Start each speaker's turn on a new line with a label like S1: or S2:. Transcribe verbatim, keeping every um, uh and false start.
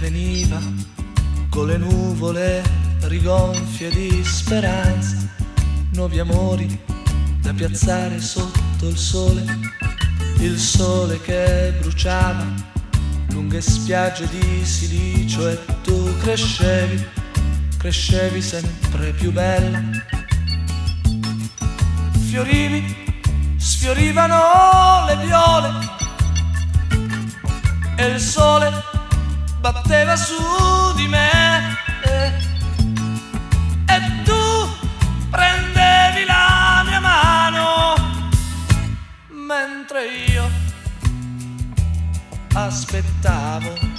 S1: veniva con le nuvole rigonfie di speranza, nuovi amori da piazzare sotto il sole, il sole che bruciava lunghe spiagge di silicio e tu crescevi, crescevi sempre più bella. Fiorivi, sfiorivano le viole e il sole batteva su di me e, e tu prendevi la mia mano mentre io aspettavo.